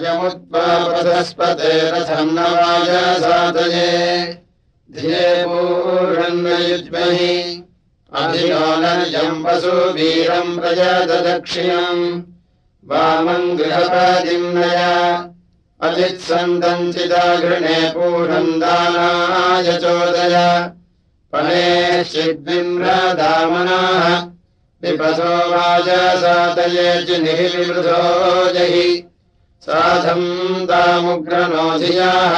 अयमुत्पापधस्पते रथम् न वाजसातये धिये पूषन्नयुज्महि अभिनो नर्यम् वसु वीरम् प्रजाददक्षिणम् वामम् गृहपदिम् नय अतित्सन्दम् चिदाघृणे पूषम् दानाय चोदय पनेश्चिद्विम्रदामनाः विपथो वाजसातये जिनिर्वृधो जहि साधम् तामुग्रनोधियाः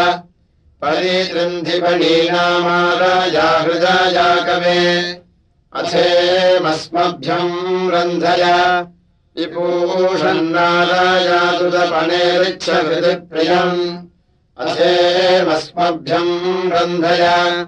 परितृन्धिपणीनामाराजा हृदया कवे अथेमस्मभ्यम् रन्धय विपूषन्नारायादुदपनेरिच्छहृदिप्रियम् अथेमस्मभ्यम् रन्धय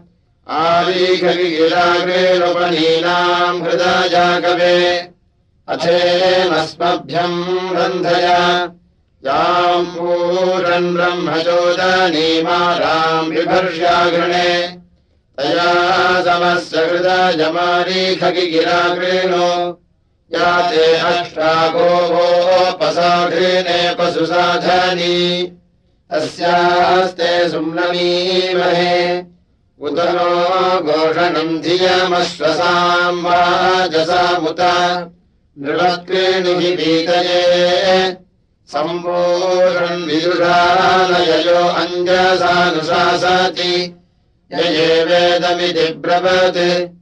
आरीखगिराग्रेणुपनीनाम् हृदया कवे अथेमस्मभ्यम् रन्धय याम् पूरन् ब्रह्मचोदनीमाराम् विभर्ष्याघृणे तया समस्य हृदयमारीखगिराग्रेणो याते अष्टागोपसाघृणे पशुसाधनी तस्यास्ते सुम्नमीमहे उत नो घोषणम् धियमश्वसाम् वाजसामुत नृवत्क्रीणुहि वीतये सम्पूर्णम् विदुषानययो अञ्जसानुशासति यये वेदमिति ब्रवत्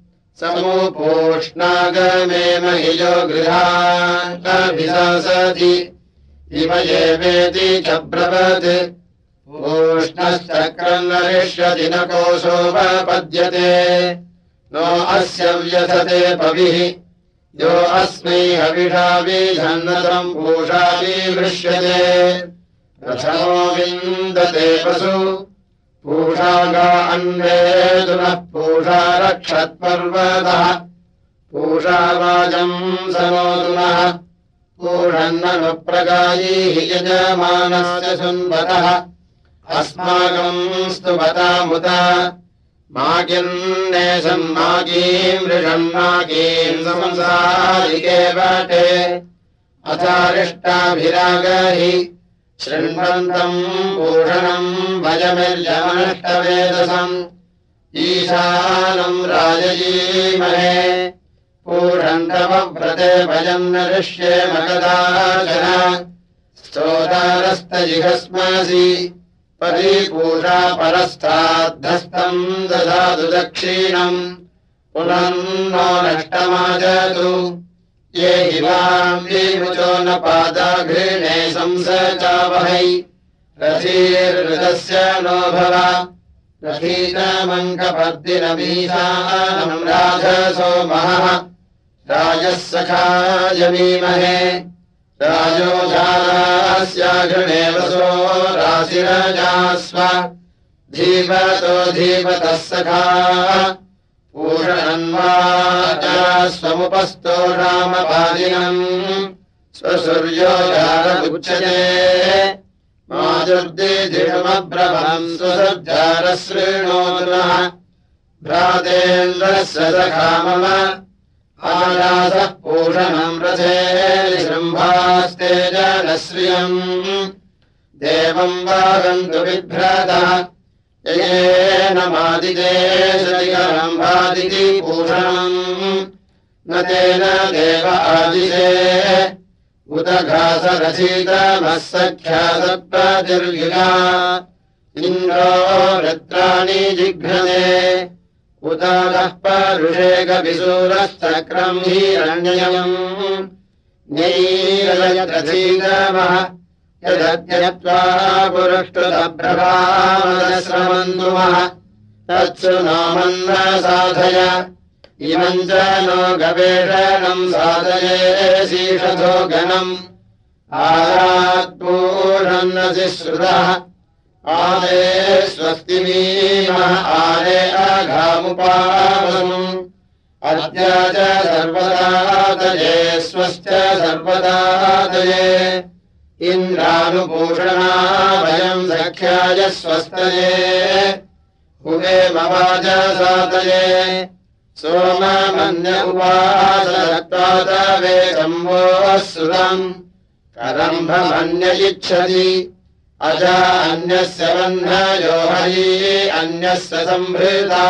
समुपोष्णागमे महियो गृहाभिशासति इमये वेति च ब्रवत् पूष्णश्चक्रम् नरिष्यति न कोशोपपद्यते नो अस्य व्यथते पविः यो अस्मै हविषा विधन्नतम् पूषाभिवृष्यते प्रथमो विन्दते पशु पूषागा अन्वेदुनः पूषा रक्षत्पर्वतः पूषावाजम् सनोदुनः पूषन्ननुप्रगायैः यजमानस्य सुन्वतः अस्माकम् स्तुवतामुत माकिन्नेशम् माकीम् वृषम् माकीम् संसारिके वटे अथारिष्टाभिरागहि शृण्वन्तम् पूषणम् भजमिर्यमनष्टवेदसम् ईशानम् राजयीमहे पूषन्तमव्रते भजम् नरिष्येम कदाचन स्तोतारस्तजिघस्मसि परिपूषा परस्ताद्धस्तम् ददातु दक्षिणम् पुनन्नो नष्टमाजतु ये हि वाम् विमुचो न पादाघृणे संसचावहै रथीर्हृदस्य नो भव रथीतमङ्कपर्दिनमीशानम् राजसो महः राजः सखायमीमहे राजोधारास्याघृणे वसो राशिरजास्व धीमतो धीमतः सखा पूषणन्वाजास्वमुपस्तोषामपादिनम् स्वसूर्यो जारमुच्यते माजुर्दिधिषमब्रभम् सुसज्जारः शृणोतु नः भ्रातेन्द्रस्य सखा मम आयासः पूषणम् रथे निशृम्भास्ते जनश्रियम् देवम् वागन्तु बिभ्रतः येन मादिते शरिकरम् भादिति पूषणम् न तेन देव आदिते उत घासरचितमः सख्या सत्पतिर्युगा इन्द्रो वृत्राणि जिघ्रते उतादः परुषेकविसूरश्चक्रम् हिरण्ययम् नैरयतधीतमः यदद्यत्वा पुरुष्टुतप्रभामदश्रमन्तुमः तत्सु नो मन्न साधय इमम् च नो गवेषणम् साधये शीषधो गणम् आरात्पूषन्नसि श्रुतः आले स्वस्तिमीमः आले अघामुपावसुम् अद्य च सर्वदातये स्वश्च सर्वदातये इन्द्रानुपूषणा वयम् सख्याय स्वस्तये हुवेमवाजसातये सोममन्य उवासरक्तादवे सम्भोः सुरम् करम्भमन्य इच्छति अज अन्यस्य वह्नयो हरी अन्यस्य संभृता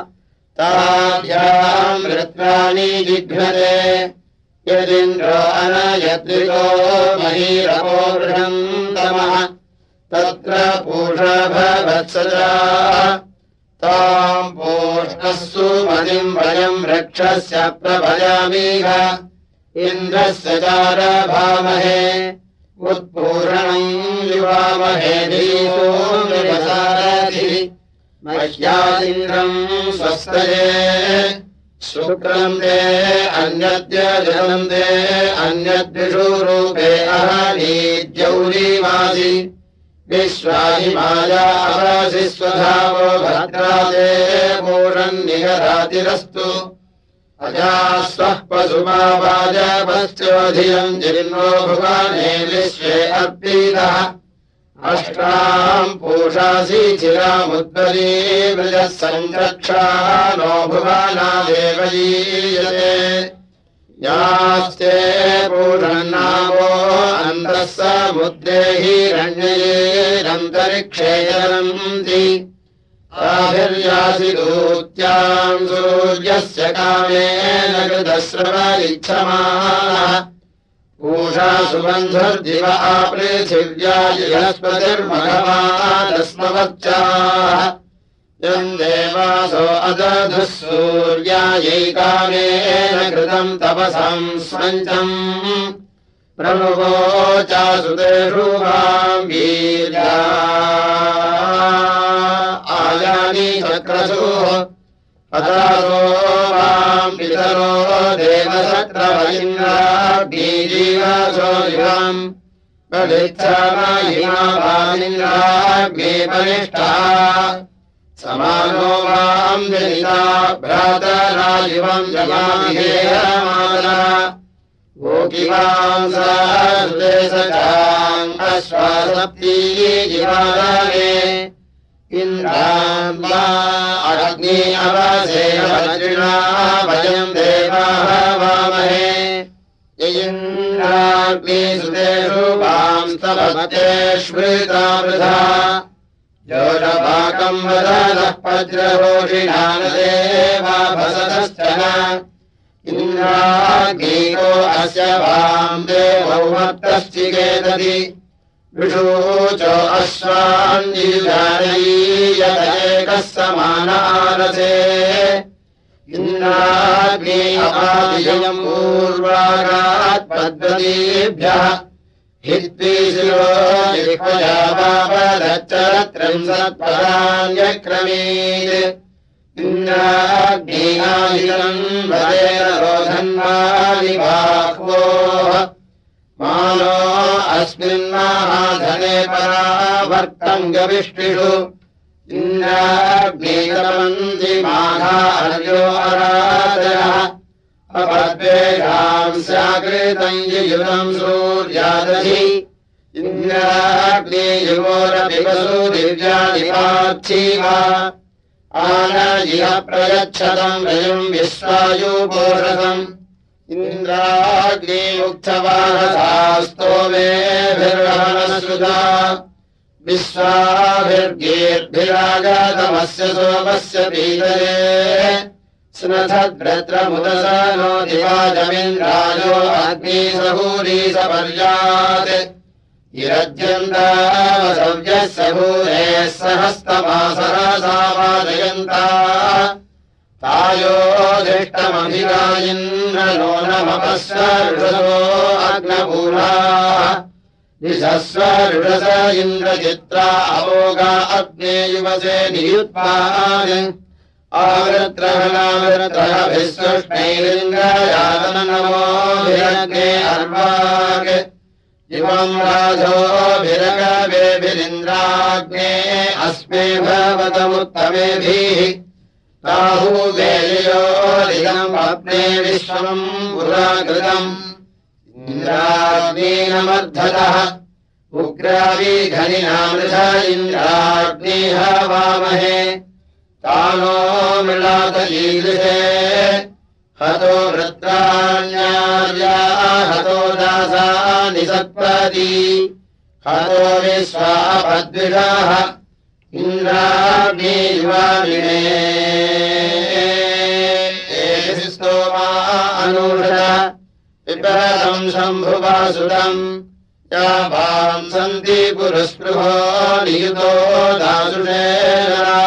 ताभ्याम् ऋत्राणि जिघ्नते यदिन्द्रो अनयद्रितो महीरपो वृषन्तमः तत्र पूषभवत्सजा ताम् पूष्णः सुमतिम् वयम् रक्षस्य प्रभयामीह इन्द्रस्य चारभामहे उत्पूरणम् युवामहे धीसोऽनुवसारथिः मह्यादिन्द्रम् स्वस्तये शुक्रम् ते अन्यद्य जलम् ते अन्यद्विषु रूपे अहनीद्यौरीमासि विश्वाहिमाया अवसि स्वधावो भद्राते पूषन्निहरातिरस्तु अजास्वः पशुमावाजपश्चोधियम् जीर्णो भुवाने विश्वे अर्पितः अष्टाम् पूषासि चिरामुद्वरी वृजः सञ्चक्षा नो भुवानादेव यीयते यास्ते पूषन्नावो अन्तः समुद्रे हिरण्यैरन्तरिक्षे चरन्ति आभिर्यासि दूत्याम् सूर्यस्य कामेन कृतस्रव इच्छमानः पूषा सुबन्धुर्दिव आपृथिव्या बृहस्पतिर्मघवादस्मवच्चाः यम् देवासो अदधुः सूर्यायै कामेन कृतम् तपसाम् स्वञ्चम् प्रमुवोचासुतेषु वाम् वीर्या आयानि चक्रसुः अदासो वाम् पितरो देवसत्रवैन्द्राग्निजीवासो युवाम् बलिच्छामहिमा वामिन्द्राग्ने परिष्ठाः समानो वाम् जनिता भ्रातरा युवम् जमाभिहेयमाना गोकिवाम् सुदेशकाम् अश्वासप्ती जिवादने इन्द्राम् वा अग्नि अवसेन वज्रिणा वयम् देवाः वामहे यइन्द्राग्नि सुतेषु वाम् स्तवते श्रुता वृथा योषपाकम् वदनः वज्रघोषिणानदेवा भसतश्चन इन्द्राग्नीको अस्य वाम् देवौ वर्तश्चिकेतति विषूचो अश्वान्नियुजानयीयत एकः समान आरसे इन्द्राग्नि अपादियम् पूर्वागात् पद्धतीभ्यः हित्वीशिरो जिह्वया वापदच्चरत्रिंशत्पदान्यक्रमीत् इन्द्राग्नीनादिकम् वदेन रोधन्वानि बाह्वोः मानो अस्मिन्माधने परावर्तम् गविष्टिषु इन्द्राग्निकमन्ति माघा अर्यो अरादयः अपद्वेषाम् स्याकृतम् युयुनम् सूर्यादधि इन्द्राग्नियुवोरपि वसु दिव्यादिपार्थिवा आनयिह प्रयच्छतम् रयम् विश्वायुपोषसम् इन्द्राग्निमुक्तवाहसास्तोमेभिर्वहनसुधा विश्वाभिर्गीर्भिरागतमस्य सोमस्य पीतये स्नथद्भ्रद्रमुदसनो दिवाजमिन्द्रायो अग्निसहूरी सपर्यात् इरज्यन्तावसव्यः सहूरेः सहस्तमासहसा वादयन्ता तायोधिष्टमभिरायिन्द्रनो नमपस्वरुषसो अग्नपूर्णाः दिशस्वरुषस इन्द्रचित्रा अवोगा अग्नेयुवसे नियुत्पान् आवृत्रहनावृत्रः विश्वष्णैरिन्द्रयातनमोभिरग्ने अर्वाक् इवम् राजोभिरगवेभिरिन्द्राग्ने अस्मे भवतमुत्तमेभिः राहुवेलियोरिदम् अग्ने विश्वम् पुराकृतम् इन्द्राग्नेनमर्धतः उग्राविघनिनामृष इन्द्राग्नेह वामहे तानो मृळात ईदृशे हतो वृत्राण्यार्या हतो दासानि सत्पदी हतो विश्वापद्विषाः इन्द्राग्नि युवामिने स्तोमा अनुषत पिबहतं शम्भुवासुरम् याभां सन्ति पुरुस्पृहो नियुतो दासुषेणा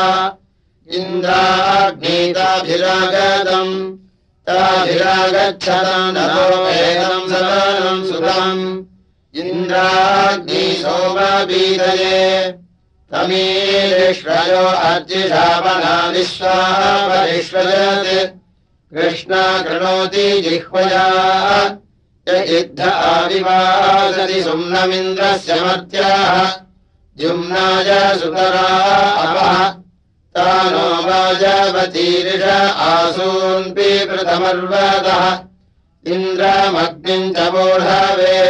इन्द्राग्नीताभिरागतम् ताभिरागच्छतम् नरो वेदम् सवनम् सुतम् इन्द्राग्नि सोमबीदये तमीलिश्वयो अर्जिषावना विश्वा परिष्वजत् कृष्णा कृणोति जिह्वया युद्ध आविवासति सुम्नमिन्द्रस्य मर्त्याः जुम्नाय सुतरा अपः तानो वाजवतीरिष आसून्पि प्रथमर्वतः इन्द्रमग्निम् च वोढवे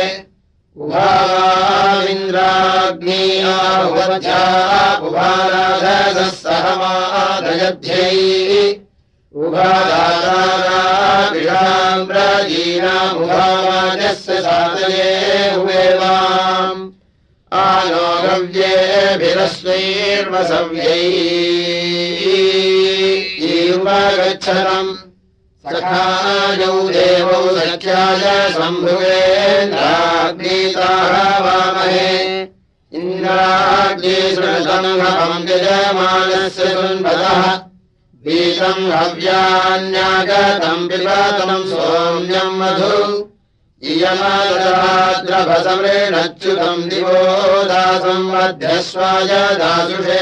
उभावामिन्द्राग्नी आहुवध्या उभाराधसः सहमादयध्यै उभादाराभिषाम् प्रजीनामुभावाजस्य सातये हुवेवाम् आनो गव्येभिरस्वैर्वसव्यैरुपगच्छतम् सखायौ देवौ सख्याय शम्भुवेन्द्राग्नीताः वामहे इन्द्राग्निसृतम् यजमानस्य सुन्वतः बीतम् हव्यान्यागतम् पिबतम् सोम्यम् मधु इयमद्रभसमृणच्युतम् दिवो दासम् मध्यस्वाय दासुषे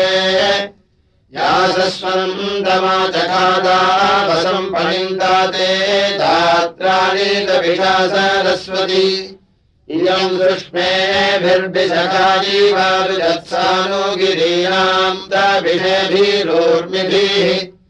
यासस्वन्दमाचखादावसम् पणिन्दाते धात्राणि कपिषा सरस्वती इयम् सुष्मेभिर्भिषकाजीवारुजत्सानुगिरीणाम् तभिषेभिरोर्मिभिः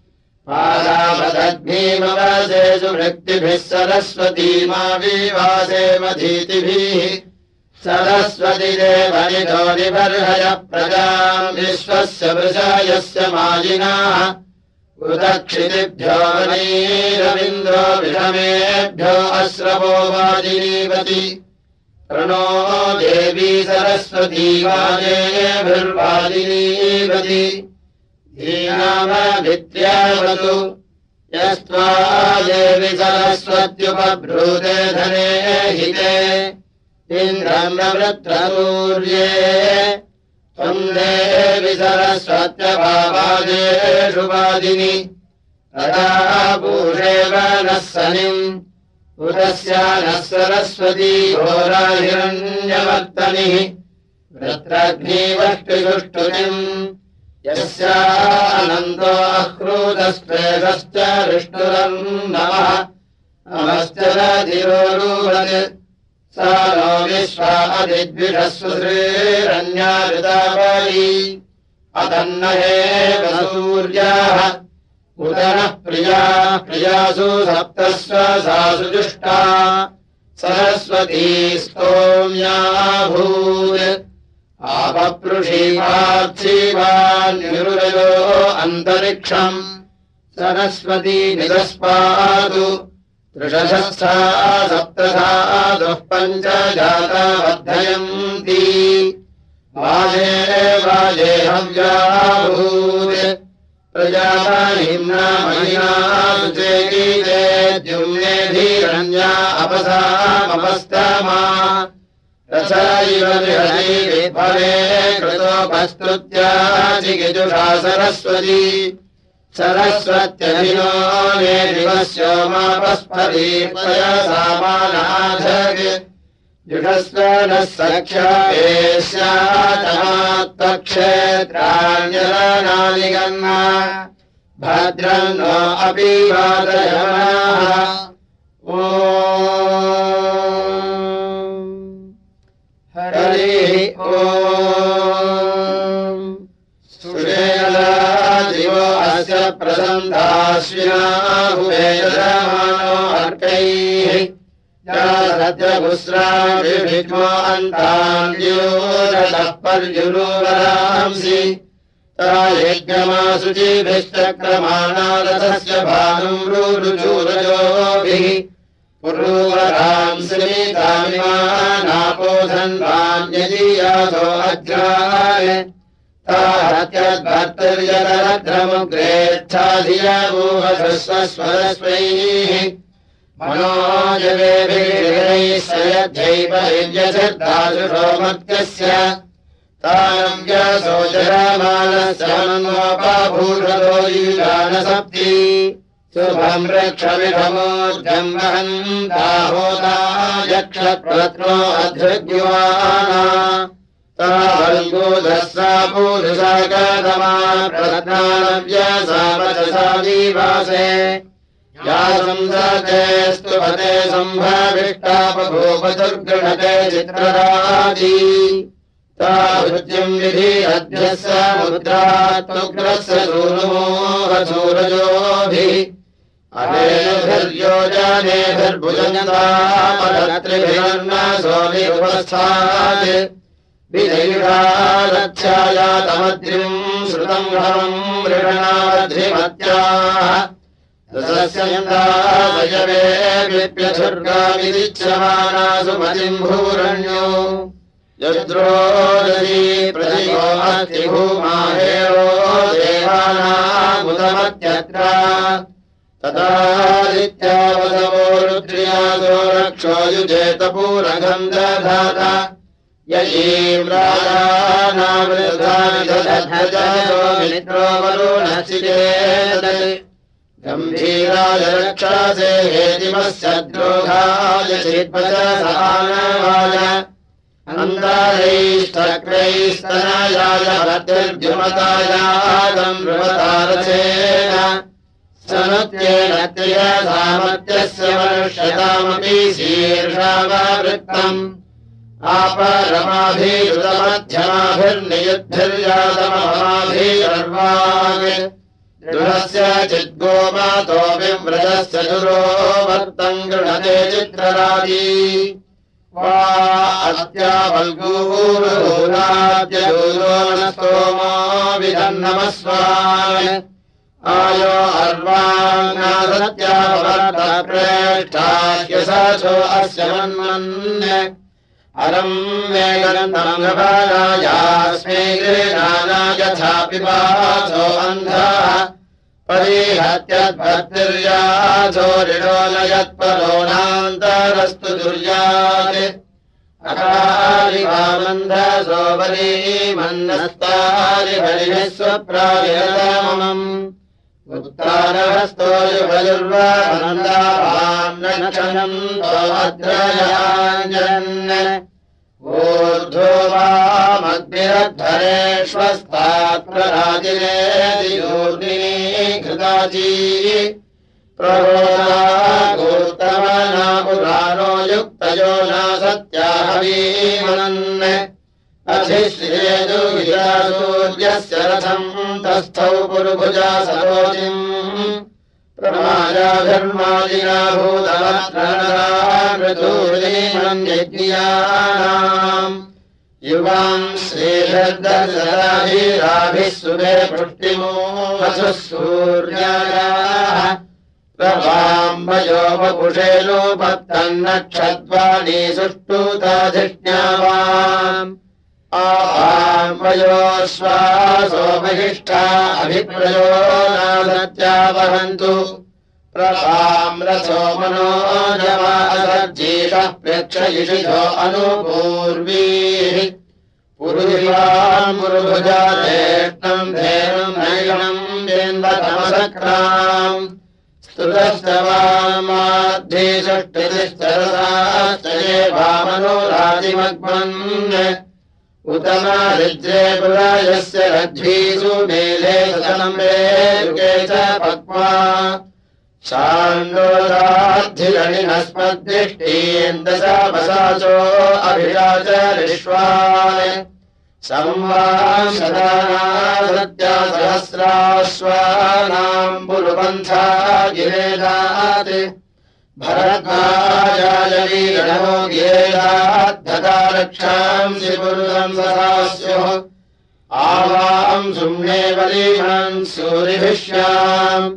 पादावदद्भीमवसेषु वृत्तिभिः सरस्वतीमा विवासे मधीतिभिः सरस्वती देवनिधो निबर्हय प्रजाम् विश्वस्य वृषयस्य माजिनाः उदक्षितिभ्यो वनीरविन्द्रो विषमेभ्यो अश्रवो वाजिनीवति प्रणो देवी सरस्वती वाजेभिर्वाजिनीवति धीनामभित्र्यावतु यस्त्वा देवि सरस्वत्युपभ्रूते धने हिते इन्द्रम् वृत्रसूर्ये त्वम् देवि सरस्वत्यभावाजेषु वादिनि तदा पूषेव नः सनिम् उदस्या नः सरस्वती घोराहिरण्यवर्तनिः वृत्रग्निवष्टिसुष्टुतिम् यस्यानन्दो अह्रूतस्त्वेषश्च विष्णुरम् नमः नमश्च रधिरोरुवत् सा नो विश्वा अधिद्विषस्व श्रीरन्याऋतावली अतन्नहेव सूर्याः उत नः प्रियाः प्रियासु सप्तस्व सासु जुष्टा सरस्वती स्तोम्याभूत् आपपृषी पार्थिवान्युरुरयो अन्तरिक्षम् सरस्वती निदस्पातु त्रिषशस्था सप्तधातुः पञ्च जाता वर्धयन्ति वाजे वाजे हव्याभूत् प्रजापतिम्ना महिना सुचेकीते द्युम्नेभिरन्या अपसामपस्तमा तथैव बृहती विद्भवे कृतोपस्तुत्या चिकिजुषा सरस्वती सरस्वत्यभिनो मे दिवस्योमापस्फरी पयसामानाधग् जुषस्व नः सख्या एष्यातमात्तक्षेत्राण्यरणानिगन्ना भद्रम् नो अपि वादयमाः ॐ हरिः ॐ सुषेयला दिवो अस्य प्रसन्ताश्विनाहुवेदमानो अर्कैः सत्यपुस्राभिर्भिष्मो अन्तान्योरतः पर्युरोवरांसि तायज्ञमासुचिभिश्चक्रमाणारथस्य भानुम् रुरुचूरजोभिः पुरूवरांसि मीतामिमानापो सन्वान्यदीयासो अग्राय ताहत्यद्भर्तर्यरद्रमुग्रेच्छाधियावूहस्वस्वरस्वैः मनोजवेभिः सयध्यैवलिव्यसर्दासुषो मर्त्यस्य तानं व्यासो जरामानस्यमन्वोपाभूषदो युजानसप्ति शुभं रक्षविषमोर्जं वहन्ताहोता यक्षत्रत्नो अधृग्युवाना तावल्गोधस्सा पूरुषागतमा प्रत्नानव्यासावचसा विवासे या संसते स्तुभते सम्भाविष्टापभूपदुर्गृणते चित्रराजी तावृत्यं विधि अद्य समुद्रात्मुग्रस्य सूर्यमोहसूरजोभिः अनेभिर्योजनेभिर्भुजन्तामरत्रिभिर्नसोभिरुपस्थात् विधैषालक्षायातमद्रिम् श्रुतम् घमम् मृगणावध्रिमत्याः दशस्य यन्दासयवेऽप्यथुर्गाविदिच्छमानासु मतिम् भूरण्यो यद्रोदसी प्रतिभो अस्ति भूमाहेरो देवानामुदमत्यत्र तदादित्यावसवो रुद्र्यासो रक्षो युजेतपूरघम् दधात ययीम् राजानावृधानिदधजो मित्रो वरुणसिचेदत् गम्भीराय रक्षासे हेतिमस्य द्रोहाय शिद्वचसानवाय अन्धारैस्तक्रैस्तनयाय भद्रद्युमतायागम् बृहतारथेन सनत्येन सामर्थ्यस्य वर्षतामपि शीर्षाववृत्तम् आपरमाभिरुतमध्यमाभिर्नियुद्धिर्यातमहाभिर्वाग् दृढस्य चिद्गोमातो विव्रतस्य दुरो वर्तम् गृणते चित्रराजी वा अस्यावल्गूरुराज्यदूरो न स्तोमो विदन्नमस्वान् आयो अर्वाङ्गासत्याववर्तप्रेष्ठास्यसो अस्य मन्मन् अरम् वेगन्तमङ्गभागायास्मै गृहाना यथापि वासो अन्धः परिहत्यद्भर्तिर्यासो ऋणो न यत्परो नान्तरस्तु दुर्यात् अकारिवामन्धसो वरीमन्नस्तारिभरिः स्वप्राविरतमम् उत्तानहस्तो युगजुर्वानन्दाभान्नक्षणम् त्वमद्रयाञ्जन् ऊर्ध्वो वामग्निरद्धरेष्वस्तात्प्रराजिरे दियोर्दिनी घृताची प्रहोदा गोत्तमना पुराणो युक्तयो न सत्याहवीमनन् अधिश्रेदुविदासूर्यस्य रथम् तस्थौ पुरुभुजा सरोजिम् प्रमादाभिर्मादिना भूतवत्रणरामृतूर्दीमन्यज्ञानाम् युवाम् श्रीभिर्दशराभिराभिः सुभे पुष्टिमो वसुः सूर्यायाः प्रभाम्बयो वपुषेणोपत्तन्नक्षद्वाणी सुष्टुताधिष्ण्यावाम् आम्बयो श्वासो महिष्ठा अभिप्रयो नासत्यावहन्तु प्रभाम् रथो मनोजमासर्जीषः प्रेक्षयिषिधो अनुपूर्वीः पुरुषाम् पुरुभुजा ज्येष्ठम् धेनुम् नैषणम् वेन्दतमसक्राम् स्तुतश्च वामाद्धिषष्टितिश्चरसाश्चये वामनोराजिमग्मन् उतमारिद्रे पुरायस्य रज्वीषु मेले सतनम्बे युगे च पक्वा शाण्डोराद्धिरणिनस्मद्दृष्टीन्दशावसाचो अभिराचरिष्वान् संवांशदानासत्या सहस्राश्वानाम् पुरुपन्था गिरेदात् भरद्वाजाय वीरणो गिरेदाद्धता रक्षांसि पुरुषम् सदास्युः आवाम् सुम्ने बलीमान् सूरिभिष्याम्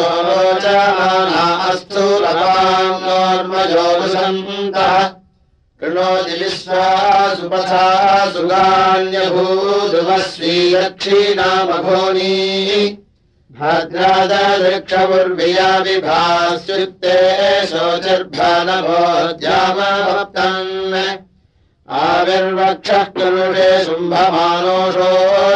उदुश्रियौषधोचामाना अस्तु लवाम् नोर्मजोरुसन्तः कृणोति विश्वा सुपथा सुगान्यभूदुवस्वीयक्षीणामघोनी भद्रादृक्षपुर्विया विभास्युक्ते शोचिर्भानभोद्यामभक्तन् आविर्वक्षः कुरुषे शुम्भमानोषो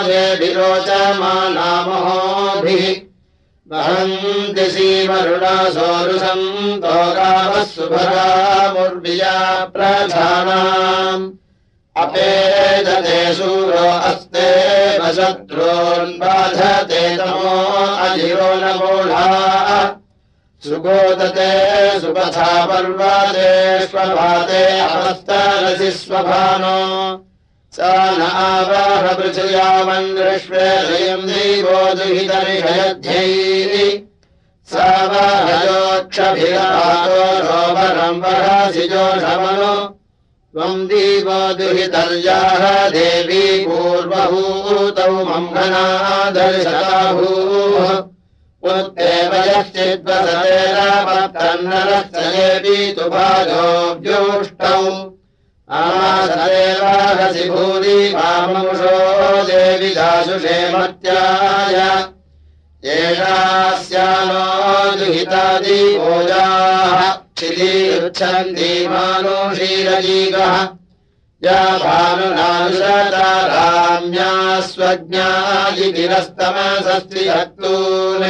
विरोचमानामहोभिः वहन्ति सीमरुणा सोरुषम् तोगावः सुभगामुर्विया प्रधानाम् अपेदते शूरो अस्ते वशत्रून्बाधते तमो अजिरो न मूढा सुगोदते सुपथा पर्वते स्वभाते अपस्तरसि स्वभानो स न आवाह पृथिव्यामन्द्रश्वेदयम् देवो दुहितर्षयध्यैः स वाहयोक्षभिरातो रोमरम् वहसि जोषमनो त्वम् दीवो दुहितर्याः देवी पूर्वभूतौ मङ्घनादर्शताभूः पुत्रेव यश्चिद्वसतेरापत्तन्नरश्चयेऽपि तु भाजोऽव्योष्टौ आमासदेवाहसि भूरि वामंशो देवि दाशुषे मत्याय येषास्यानो दुहितादिभोजाः क्षितीच्छन्ति मानुषीरजीगः या भानुनानुशताराम्या स्वज्ञादिभिरस्तमसस्त्रिहत्तून्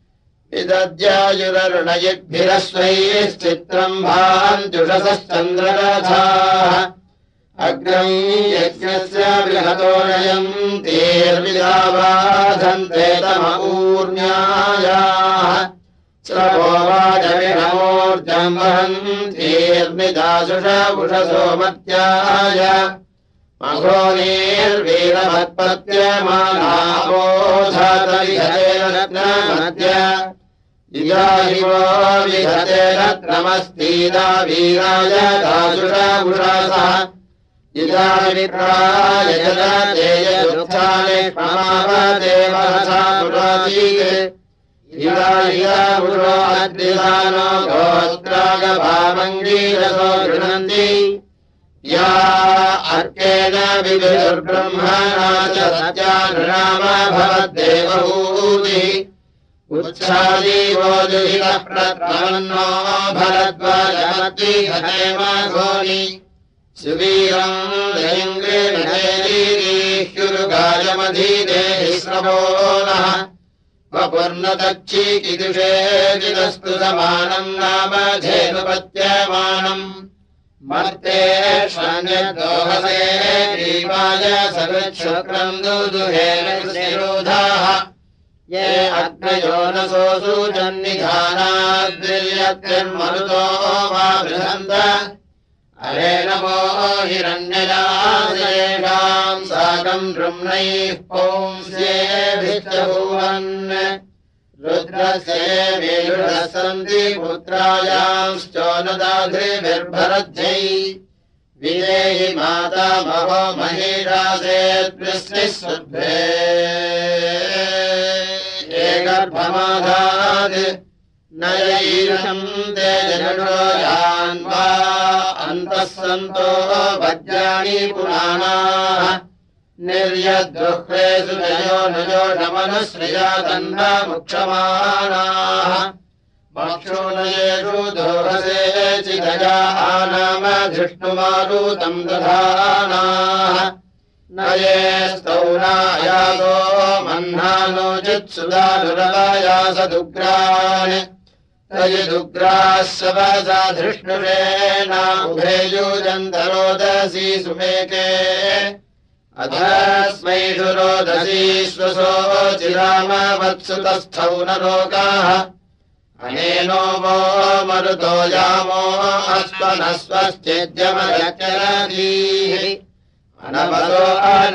विदद्यायुररुणयिद्भिरश्वैश्चित्रम् भान्त्युषसश्चन्द्ररथाः अग्रम् यज्ञस्य बृहतो नयन्तीर्विदाबाधन्ते तमपूर्ण्यायाः श्रवो वाजविणमूर्जम् वहन्तीर्निदाशुषपुषसोमत्याय मघोनीर्वीरमत्पत्यमानाबोधातविहतेन रत्नमद्य इदाहिवो विहते रत्नमस्तीदा वीराय दाशुषपुषसः इदाविप्राय जलतेयदुत्थाने क्षमावदेवसा पुरातीये इदाहियापुरो अद्रिदानो गोत्रागभामङ्गीरसो गृह्णन्ति या अर्केण विदुर्ब्रह्मणा च सत्यानुराम भवद्देवहूतिः उत्सादीवो दुहितः प्रत्वन्नो भरद्वाजमद्विहतेम घोनि सुवीरम् दयङ्ग्रेणीरीह्युरुगायमधीदेहि श्रवो नः वपुर्नतक्षीकिदुषेदिदस्तु समानम् नाम धेनुपत्यमानम् मर्तेष्वन्यद्दोहसे ग्रीवाय सकृच्छुक्रम् दुदुहेन निरोधाः ये अग्नयो न सोऽसूचन्निधानाद्रिर्यत्रिर्मरुतो वा बृहन्त अरे नमो हिरण्यजाम् साकम् द्रुम्नैः पुंस्येभिश्चभूवन् रुद्रस्य मेरुषः सन्ति पुत्रायांश्चोनदाध्रिभिर्भरद्यै विदेहि माता महो महीरासेद्वृष्टिः सुभ्रे गर्भमाधात् नयैषम् ते जनुषो यान्वा अन्तः सन्तो वज्राणि पुराणाः निर्यद्गुह्रेषु जयो नजोषमनुश्रिया तन्नमुक्षमाणाः मक्षोनयेषु दोहसे चिदया नाम धृष्णुमारुतम् दधानाः नये स्तौनायासो मह्नानोचित्सुदानुरवायासदुग्रान् तयिदुग्राः सवसा धृष्णुषेण उभे युजन्तरोदसी सुमेके अधस्मैषु रोदसी स्वसोचिरामवत्सुतस्थौ नरोगाः अनेनो वो मरुतो यामो अस्वनस्वश्चेद्यमयचरतीः अनवसो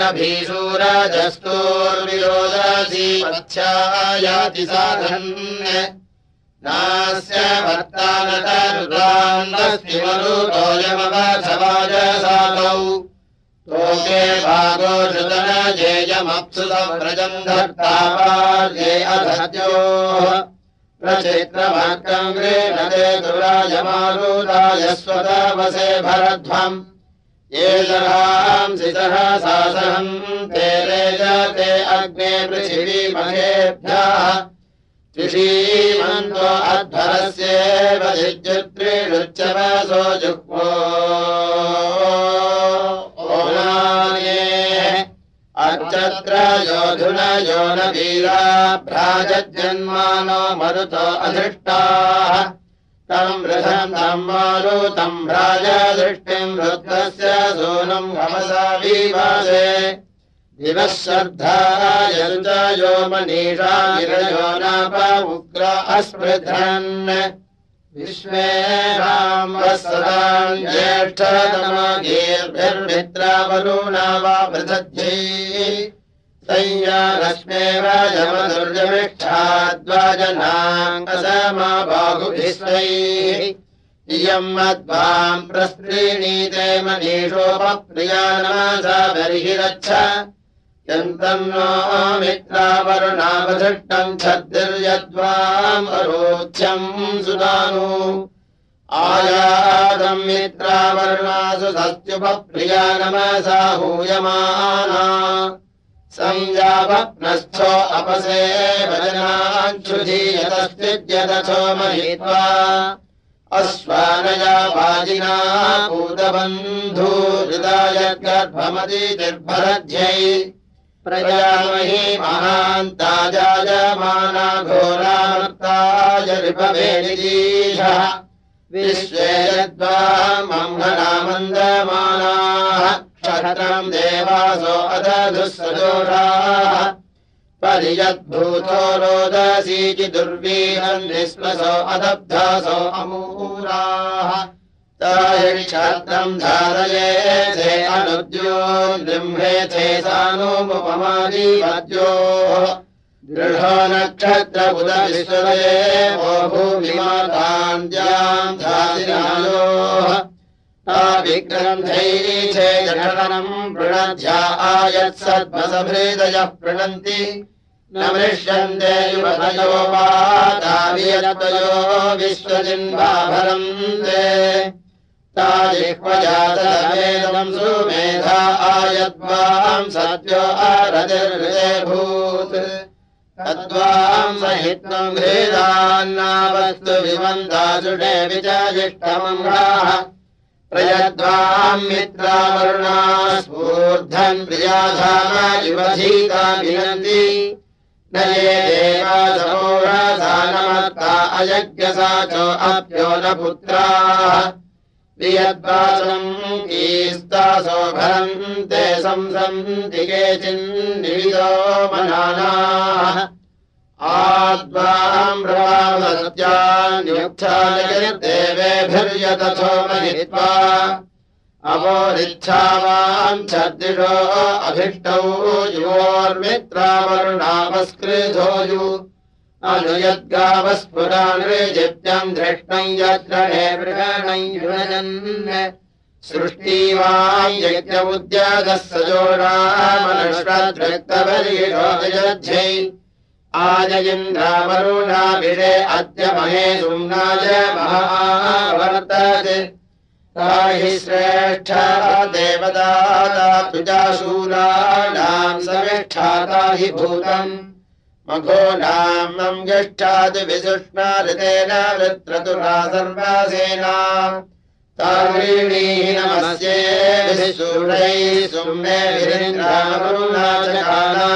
अनभीषूरजस्तोर्विरोदसी पथ्यायाति साधन् नास्य वर्तानतरुदान्दस्ति मरुतोऽयमवधवाजसातौ तोके भागोषुतनजेयमप्सुतव्रजम् धर्तावार्ये अधत्योः प्रचित्रमर्कम् गृह्णते दुराजमारुदाय स्वतवसे भरध्वम् ये दर्हांसि सहसासहम् ते रेजते अग्ने पृथिवीमहेभ्यः त्रिषीमन्तो अध्वरस्येव दिज्जुत्रिणुच्चवसो जुह्वो अर्चत्र योधुनयो न वीरा भ्राजन्मानो मरुतो अधृष्टाः तम् वृथम् तम् मारुतम् भ्राजदृष्टिम् वृद्धस्य सूनम् हमसा विवासे दिवः श्रद्धायरुजयो मनीषा गिरयो नाप उग्र अस्पृधन् विश्वेषाम् वत्सदाम् ज्येष्ठतमगीर्भिर्मित्रावरुणा वा पृथद्भिः संयारश्मेव यमदुर्जमिष्ठाद्वाजनाङ्गसमा बाहुभिः स्वैः इयम् मध्वाम् प्रस्त्रीणीते मनीषोपप्रिया नमसा बर्हिरच्छ यन्तम् नो मित्रावरुणावधृष्टम् छद्दिर्यद्वाम् अरोध्यम् सुदानु आयातम् मित्रावरुणासु सत्युपप्रिया नमसा हूयमाना संजापप्नस्थो अपसे वजनाच्छुधीयतस्तिद्यदथो महित्वा अश्वानया वाजिना पूतबन्धूरिदायद्गर्भमदितिर्भरध्यै प्रजामहि महान्ताजायमाना घोरामर्ताय रिपवेदिदीशः विश्वे यद्वामङ्घनामन्दमानाः क्षत्रम् देवासो अदधुः सजोषाः परियद्भूतो रोदसीचि दुर्वीरम् निःश्वसो अदब्धासो अमूराः तायि क्षत्रम् धारयेथे अनुद्योन्नृम्हेथे सानुमुपमादिवद्योः दृढो नक्षत्रबुधविश्वदये वो भूमिमातान्द्याम् धातिनायोः विग्रन्थैरीचे जठरनम् प्रणध्या आयत्सद्मसभृदयः प्रणन्ति न मृष्यन्ते युवतयो वातावियत्वयो विश्वजिन्वाभरन्ते ताजिह्वजातवेदम् सुमेधा आयद्वाम् सत्यो आरतिर्हृदे भूत् तद्वाम् सहित्वम् हृदान्नावस्तु विमन्दासुषे विचाजिष्टमम्राः प्रयद्वाम् मित्रावरुणा स्फूर्धन् प्रियाधामा युवधीता विनन्ति न ये देवासमोषानमत्ता अयज्ञसाचो अप्यो न पुत्राः प्रियद्वासनम् कीस्तासो भरन्ते संसन्ति केचिन्निविदो मनानाः आद्वाम् प्रभावसत्यान्युक्तादेवेभिर्यतथो महित्वा अवोरिच्छावाम् छद्दिषो अभिष्टौ युवोर्मित्रावरुणावस्कृधोयु अनुयद्गावस्फुरानृजित्यम् धृष्णम् यद्रणे वृषणम् युनजन् सृष्टिवाम् यज्ञमुद्यागः सजोरामनुष्वद्रक्तवर्यिषोजध्यै आजयिन्द्रावरुणाभिषे अद्य महे सुम्नाय महावर्तते ताहि श्रेष्ठा देवदाता तुजाशूराणाम् समिष्ठाता हि भूतम् मघोनाम् गिष्ठादि विसुष्णा ऋतेन वृत्रतुला सर्वासेना तारीणीः नमस्येभिः सूरैः सुम्नेभिरिन्द्रावरुणाचकाना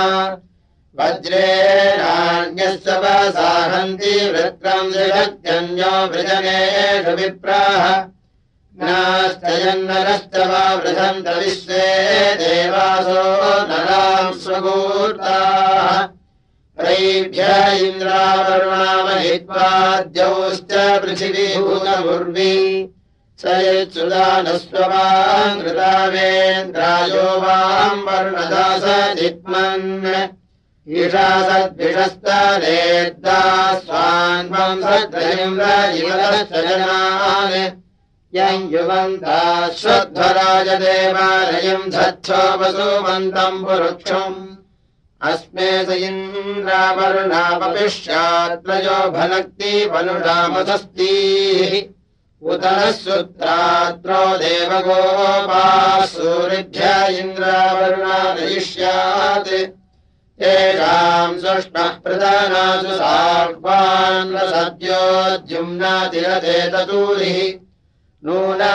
वज्रेणान्यस्य वसाहन्ति वृत्रम् जगत्यन्यो वृजनेषु विप्राः नाश्चयन्नरश्च वा वृधन्त विश्वे देवासो नराम् स्वगूर्ताः प्रैभ्य इन्द्रावरुणामहित्वाद्यौश्च पृथिवीभूतमुर्वी स यत्सुदानस्ववाम् कृतावेन्द्रायो वाम् वर्णदास चित्मन् ईशा सद्भिषस्तनेद्दा स्वान्वम् सद्रजिम्रजिवलश्च जनान् यम् युवन्ताश्वध्वराज देवालयम् धच्छो वसुमन्तम् पुरुक्षम् अस्मे स इन्द्रावरुणापपिष्यात्रयो भनक्ति वनुषामधस्तीः उत नः सुत्रात्रो देवगोपाः सूरिभ्य इन्द्रावरुणादयिष्यात् तेषाम् सुष्मः प्रदानासु साह्वान् सद्योद्युम्नातिरते ततूरिः नूना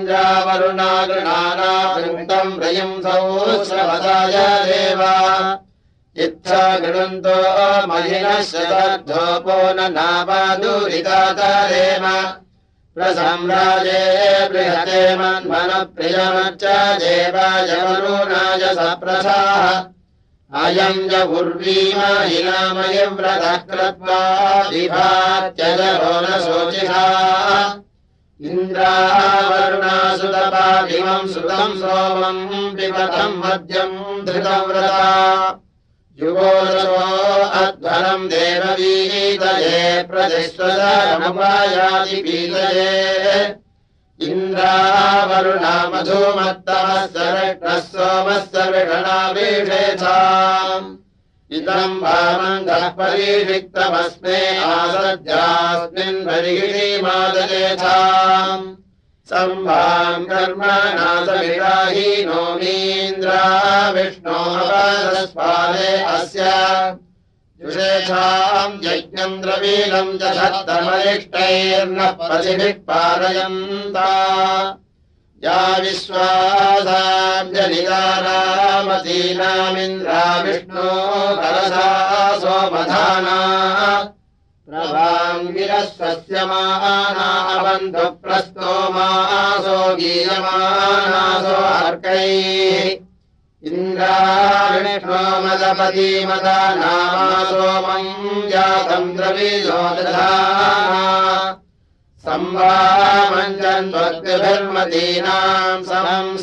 इन्द्रावरुणागृणानावृन्तम् रयिंसौ श्रवसाय देवा इत्था गृणन्तो महिनः शतार्धोपो न नावादुरितातरेम प्रसम्राजे बृहते मन्मनप्रियमच्च देवाय वरुणाय सप्रथाः अयम् च उर्वीमहिनामयव्रतः कृत्वा विभात्यजरो न शोचिषा इन्द्रावरुणासुतपादिमम् सुतम् सोमम् पिबतम् मद्यम् धृतव्रता युगोरसो अध्वरम् देववीतये प्रतिस्वदमुपायाति पीतये इन्द्रावरुणा मधुमत्तमः सरक्तः सोमः सविषणाभिषेधाम् इदम् वामन्दः परीक्षिक्तमस्मे आसद्यास्मिन् बर्हिषीमादलेथाम् सम्भाम् कर्मणासविराहीनोमीन्द्रा विष्णोऽपरस्पादे अस्य जुषेथाम् यज्ञम् द्रवीणम् च धत्तमरिष्टैर्नः पतिभिः पारयन्ता या विश्वासाम् जनितानामतीनामिन्द्रा विष्णो करसा सोमधाना प्रभाम् गिरस्वस्यमाना बन्धु प्रस्तोमासो गीयमानासो अर्कैः इन्द्राविष्णो मदपतिमता नामासोमम् जातम् द्रविजो दधाना संवामञ्जन् त्वद्भिर्मतीनाम् समम्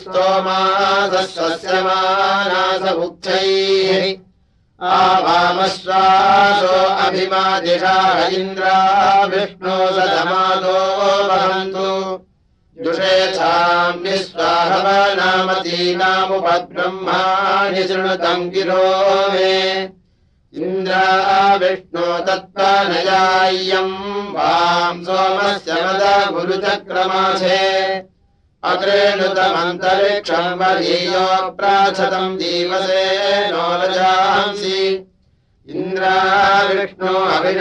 स्तोमासस्वस्यमानासभुक्थैः आवामश्वासो अभिमादिषा इन्द्रा विष्णो सदमादो वहन्तु जुषेथाम् विश्वाहवनामतीनामुपद्ब्रह्माणि शृणुतम् गिरो मे इन्द्रा विष्णो तत्त्वनयाय्यम् वाम् सोमस्य मद गुरुचक्रमासे अग्रेणुतमन्तरिक्षम् वरीयो प्राथतम् जीवसे नो रजांसि इन्द्रा विष्णो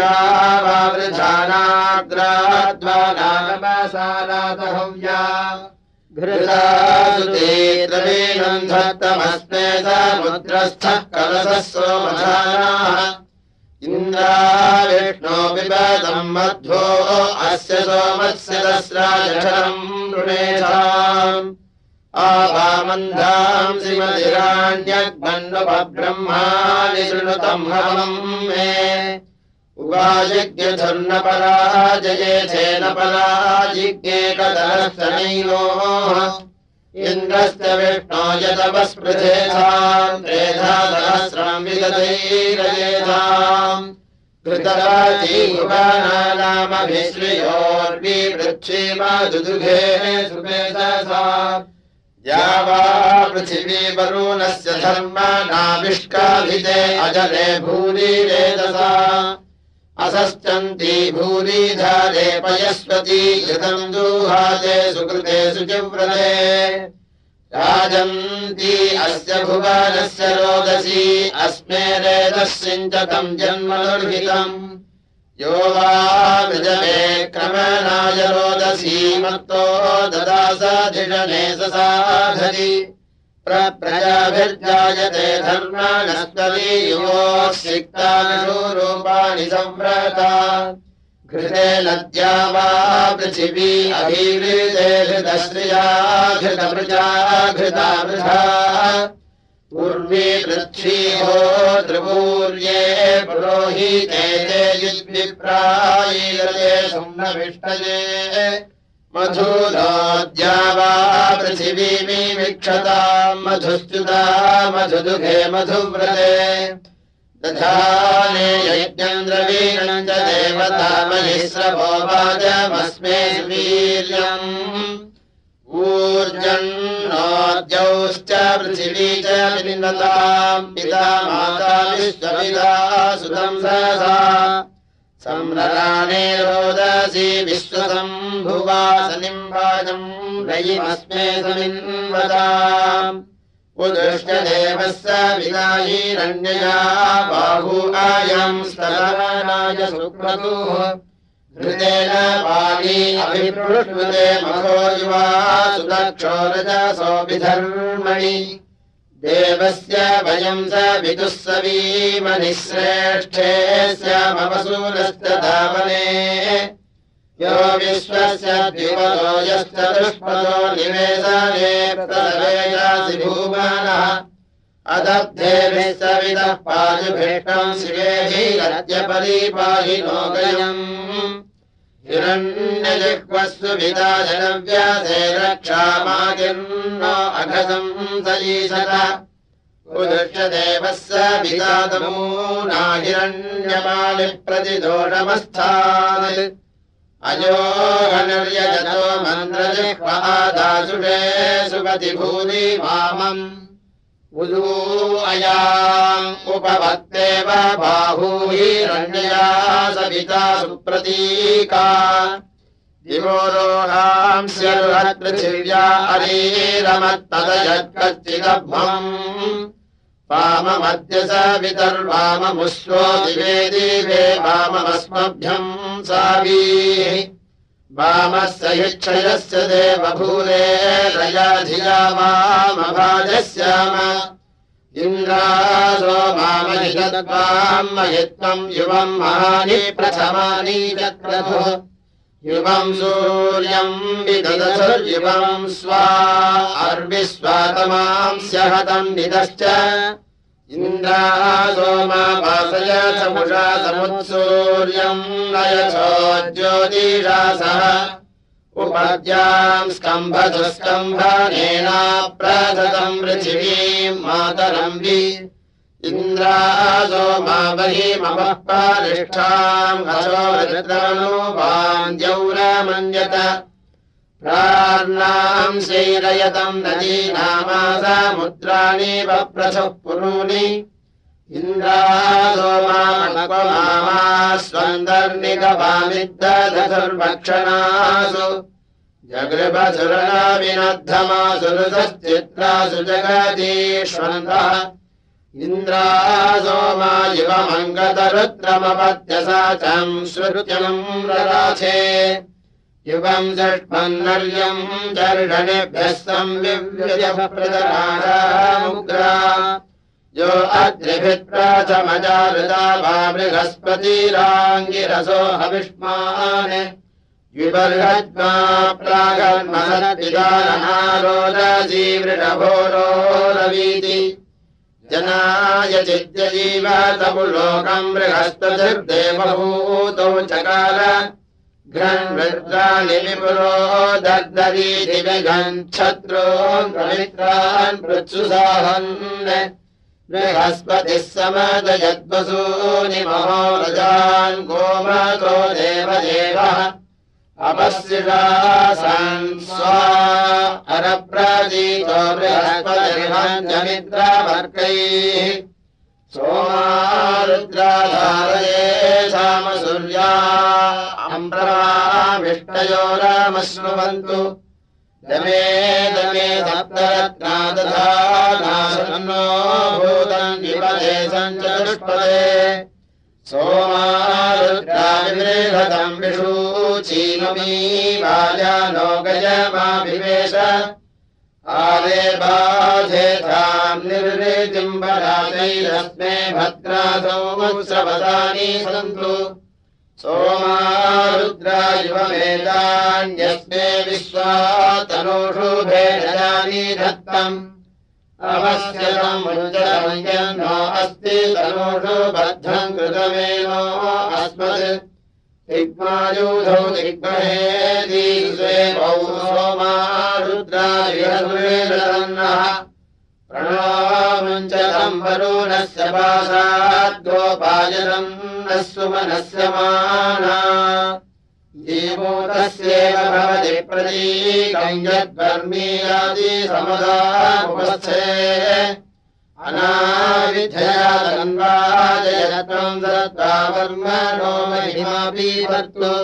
अभिरावावृधानाग्राद्वानागमसालातहव्या घृतासुते द्रवीणम् धत्तमस्मे समुद्रस्थः कलशः सोमधानाः इन्द्रा विष्णो पिबतम् मध्वो अस्य सोमस्य दस्राजठरम् ऋणेधाम् आवामन्धाम् श्रीमतिराण्यग्मन्नुपब्रह्माणि शृणुतम् हवम् मे उवाजिज्ञधुर्नपराजयेथेन पराजिज्ञे कदरस्तनैनोः इन्द्रस्य विष्णो यतपस्पृथेथाम् त्रेधा सहस्रम् विगतैरयेथाम् कृतराजीवनानामभिश्रियोर्विपृच्छ्वीमदुदुघे सुपेदसा या वा पृथिवी वरुणस्य धर्मनाविष्काभिते अजले भूरि वेदसा असश्चन्ति भूरि धारे पयस्वती घृतम् दुहाते सुकृते शुचिव्रते राजन्ति अस्य भुवनस्य रोदसी अस्मे रेदः सिञ्चतम् जन्मनुर्हितम् यो वा मृजवे क्रमणाय रोदसी मत्तो ददासाधिषणे ससाधति प्रजाभिर्जायते धर्मणस्तवीयोः सिक्तानुरूपाणि संव्रता घृते नद्या वा पृथिवी अभिवृते घृतश्रिया घृतमृजा घृतामृधा पूर्वी पृथ्वीहो त्रिपूर्ये पुरोहिते ते युद्विप्रायीरते सुम्नविष्टये मधुनोद्या वा पृथिवीमीक्षताम् मधुश्च्युता मधुदुघे मधुव्रते दधाने यज्ञम् द्रवीणम् च देवता महिस्रवो वाजमस्मे वीर्यम् ऊर्जन्नो द्यौश्च पृथिवी च विनिन्दताम् पिता माता विश्वपिता सुतं सहसा सम्रराणे रोदसी विश्वसम्भुवा सनिम्भाजम् रयिमस्मे समिन्वताम् उदृष्टदेवस्य विदायीरण्यया बाहु आयम् स्तरानाय सुक्रतुः हृदेन पाली अभिपृष्वते मखो युवा सुदक्षो रजसोऽभिधर्मणि देवस्य वयम् स विदुः सवीमनिःश्रेष्ठेस्य ममसूलस्य धावने यो विश्वस्य द्विपदो यश्चतुष्पदो निवेशने प्रतवेयासि भूमानः अदब्धेभिः सविदः पायुभीष्टम् शिवेभिरद्य परिपाहि लोकयम् हिरण्यजिह्वस्सु विदाजनव्यासे रक्षामागिर्नो अघसम् स ईशत उदृष्टदेवस्य विदातमूना हिरण्यमालिप्रतिदोषमस्थात् अयोगनिर्यजतो मन्द्रजिह्वादासुषे सुपतिभूति वामम् उदू अयाम् उपवत्तेव बाहू हिरण्यया सविता सुप्रतीका दिवोरोहांस्यर्हत्पृथिव्या अरीरमत्तदयत्कच्चिदभ्वम् वाममद्य स वितर्वाममुष्वो दिवे दिवे वाममस्मभ्यम् सावीः वामस्य हिक्षयस्य देवभूरे रयाधिया वामभाजस्याम इन्द्रासो वामहितत्वाम् महित्वम् युवम् महानि प्रथमानि चक्रधुः युवम् सूर्यम् विदधुर्युवम् स्वा अर्विस्वातमांस्यहतम् निदश्च इन्द्रासो मापासय समुषा समुत्सूर्यम् नयसो ज्योतिषासः उपद्याम् स्कम्भजुस्कम्भनेनाप्रथतम् पृथिवीम् मातरम् वि इन्द्रासो मावहीमवः पारिष्ठाम् हसो ऋतनुवान्द्यौरमन्यत प्रार्णाम् शैरयतम् नदीनामासमुद्राणि वप्रथुः पुरूनि इन्द्रासो मामस्वन्दर्निगवामिद्दधुर्भक्षणासु जगृभसुरनाविनद्धमासु ऋतश्चित्रासु जगदीष्वन्तः इन्द्रासो मा युवमङ्गतरुद्रमपत्यसाचम् श्रुत्यम् रराथे युवम् षट्पन्नर्यम् चर्षणेभ्यः संविव्ययप्रदरामुग्रा यो अद्रिभित्प्रथमजारुता वा बृहस्पतिराङ्गिरसो हविष्मान् विबर्हज्मा प्रागन्मसद्विदारणारोदजीवृषभोरोरवीति जनाय चिद्यजीवतपुलोकम् बृहस्पतिर्देवभूतौ चकार घ्रन्वृत्राणि विपुरो दग्धरीति विघञ्छत्रोन् प्रमित्रान् पृत्सुसाहन् बृहस्पतिः समदयद्वसूनि महोरजान् गोमतो देवदेवः अपस्यशासन् स्वा अरप्रतीतो बृहस्पतिर्हन्यमित्रवर्गैः सोमारुद्राधारये सामसूर्या अम्ब्रमाविष्टयो रामश्नुवन्तु दमे दमे सप्तरत्नादधानासन्नो भूतम् विपदे सञ्चतुष्पदे सोमारुद्राविबृहतम् विषूचीनुमी वाजानो गजमाभिवेश आले बाधेताम् निर्वृतिम्बराजैरस्मे भद्रासौ मुत्सवदानि सन्तु सोमारुद्रा युवमेतान्यस्मे विश्वातनोषु भेदजानि धत्तम् अवस्यतम् मुञ्जरमञ्जन्नो अस्ति तनोषु बद्धम् कृतमेनो अस्मत् दिग्मायुधौ दिग्महेति स्वेवौ सोमारुद्राविहसुरेन्द्रतन्नः प्रणवामुञ्चतम् वरुणस्य पाशाद्गोपायतम् नः सुमनस्य माना जीवोतस्येव भवति प्रतीकं यद्वर्मीयादि समुदामुपस्थे अनाविध्यया तन्वाजयत्वं दत्त्वा वर्मणो महिमाभिवर्तु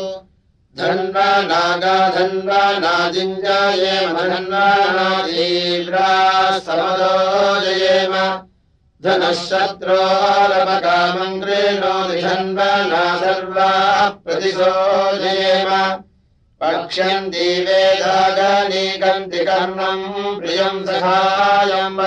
धन्वानाजिञ्जायेम धन्वानादीव्राः समदोजयेम धनः शत्रोरपकामं गृह्णोति धन्वाना सर्वाः प्रतिशोजयेम पक्ष्यन्ति वेदागनीकन्ति कर्णं प्रियं सखायम्